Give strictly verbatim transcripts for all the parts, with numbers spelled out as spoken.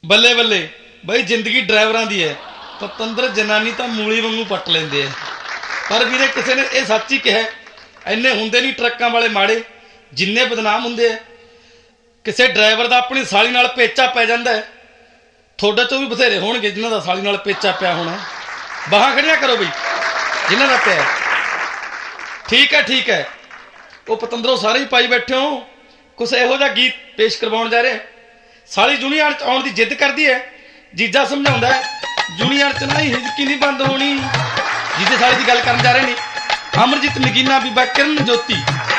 ਬੱਲੇ ਬੱਲੇ ਬਈ ਜ਼ਿੰਦਗੀ ਡਰਾਈਵਰਾਂ ਦੀ ਹੈ। ਪਤੰਦਰ ਜਨਾਨੀ ਤਾਂ ਮੂਲੀ ਵਾਂਗੂ ਪੱਟ ਲੈਂਦੇ ਆ। ਪਰ ਵੀਰੇ ਕਿਸੇ ਨੇ ਇਹ ਸੱਚ ਹੀ ਕਿਹਾ, ਇੰਨੇ ਹੁੰਦੇ ਨਹੀਂ ਟਰੱਕਾਂ ਵਾਲੇ ਮਾੜੇ ਜਿੰਨੇ ਬਦਨਾਮ ਹੁੰਦੇ ਆ। ਕਿਸੇ ਡਰਾਈਵਰ ਦਾ ਆਪਣੀ ਸਾਲੀ ਨਾਲ ਪੇਚਾ ਪੈ ਜਾਂਦਾ ਹੈ, ਤੁਹਾਡੇ ਤੋਂ ਵੀ ਬਥੇਰੇ ਹੋਣਗੇ ਜਿਨ੍ਹਾਂ ਦਾ ਸਾਲੀ ਨਾਲ ਪੇਚਾ ਪਿਆ ਹੋਣਾ। ਬਾਹਾਂ ਖੜੀਆਂ ਕਰੋ ਬਈ ਜਿਨ੍ਹਾਂ ਦਾ ਪਿਆ। ਠੀਕ ਹੈ ਠੀਕ ਹੈ, ਉਹ ਪਤੰਦਰੋਂ ਸਾਰੇ ਹੀ ਪਾਈ ਬੈਠੇ ਹੋ। ਕੁਛ ਇਹੋ ਜਿਹਾ ਗੀਤ ਪੇਸ਼ ਕਰਵਾਉਣ ਜਾ ਰਹੇ। ਸਾਲੀ ਜੂਨੀਅਰ ਚ ਆਉਣ ਦੀ ਜਿੱਦ ਕਰਦੀ ਹੈ, ਜੀਜਾ ਸਮਝਾਉਂਦਾ ਹੈ ਜੂਨੀਅਰ ਚ ਨਾ ਹਿਜਕੀ ਨਹੀਂ ਬੰਦ ਹੋਣੀ। ਜੀਜੇ ਸਾਲੀ ਦੀ ਗੱਲ ਕਰਨ ਜਾ ਰਹੇ ਨੇ ਅਮਰਜੀਤ ਨਗੀਨਾ, ਬੀਬਾ ਕਿਰਨ ਜੋਤੀ।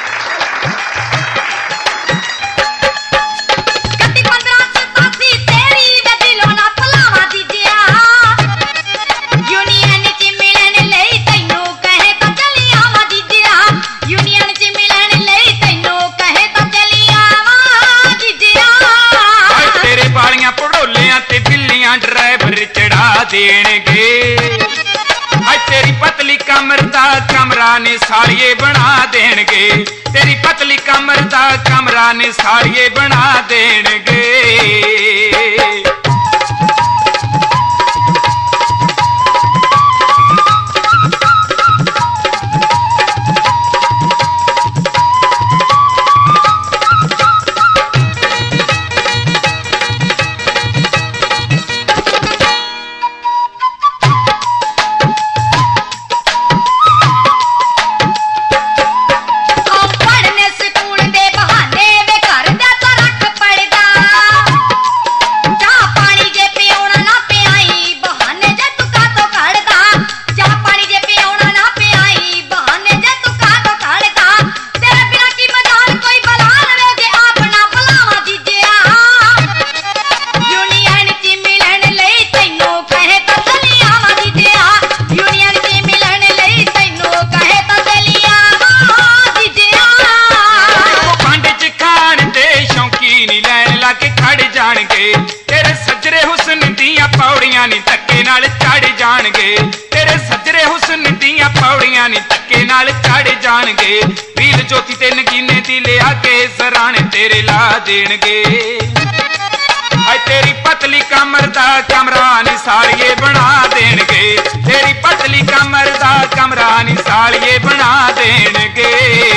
देणगे हाय तेरी पतली कमर दा कमरा ने साड़िए बना देणगे, तेरी पतली कमर दा कमरा ने साड़िए बना देणगे। तेरे सजरे हुस्न दियां पौड़ियां नी धक्के नाल चढ़ जाणगे, तेरे सजरे हुस्न दियां पौड़ियां नी धक्के नाल चढ़ जाणगे। रील ज्योति ते नगीने दी लिया के सराणे तेरे ला देणगे। हाय तेरी पतली कमर दा कमरा नी साड़िए बना देणगे, तेरी पतली कमर दा कमरा नी साड़िए बना देणगे।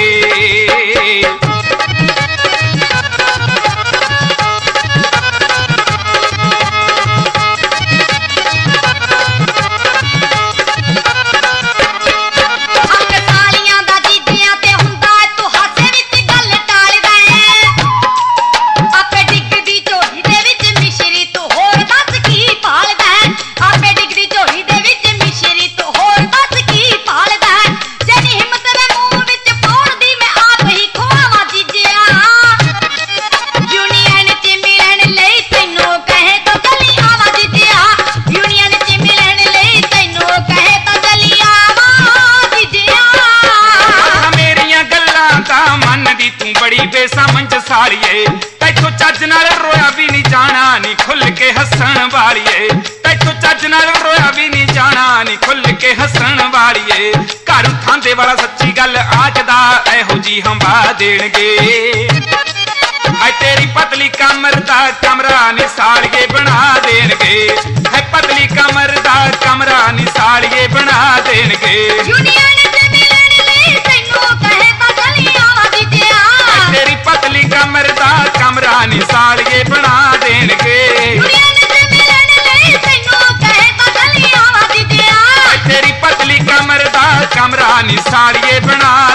तैथों चज नाल रोया भी नहीं जाना नी खुल के हसन वालिए, तैथों चज नाल रोया भी नहीं जाना नी खुल के हसन वालिए। घर थांदे वाला सच्ची गल आखदा एहो जी हंबा देणगे। हाय तेरी पतली कमर दा कमरा नी साड़िए बना देणगे, हाय पतली कमर दा कमरा नी साड़िए बना देणगे। तेरी पतली कमर दा कमरा नी साड़िए बना देणगे, तेरी पतली कमर दा कमरा नी साड़िए बना